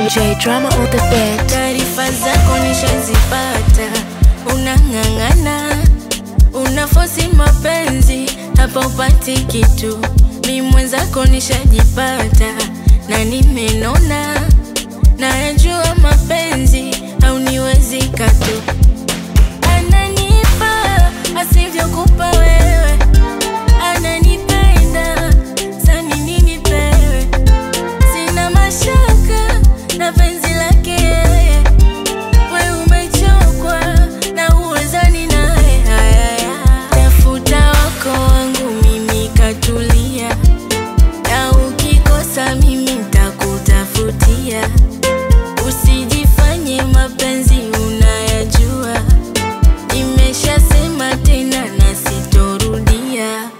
J Drama on the bed. Taarifa zako nishazipata, unang'ang'ana, unafosi mapenzi, hapa upati kitu. Mi mwenzako nishajipata, na nimenona, nayajua mapenzi, hauniwezi katu. Ananipa, asivyokupa wewe, ananipenda, sani nini pewe. Sina mashaka, na penzi lake yeye, we umechokwa, na uwezani naye. Tafuta wako wangu mimi katulia, na ukikosa mimi nitakutafutia. Usijifanye mapenzi unayajua, nimeshasema tena na sitorudia.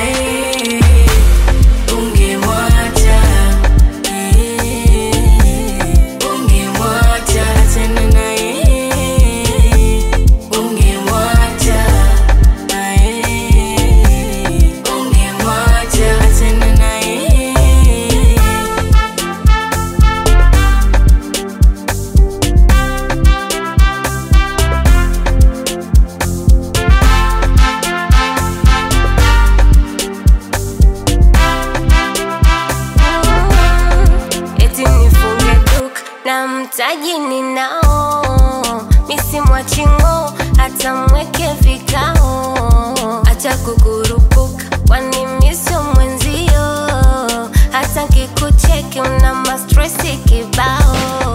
Ungemwacha, ungemwacha tena na yeye, ungemwacha, ungemwacha tena na yeye. Eti nifunge duka na mtaji ninao, misimwachi ng'o, hata mweke vikao. Acha kukurupuka, kwani mi sio mwenzio, hata kikucheki una mastresi kibao.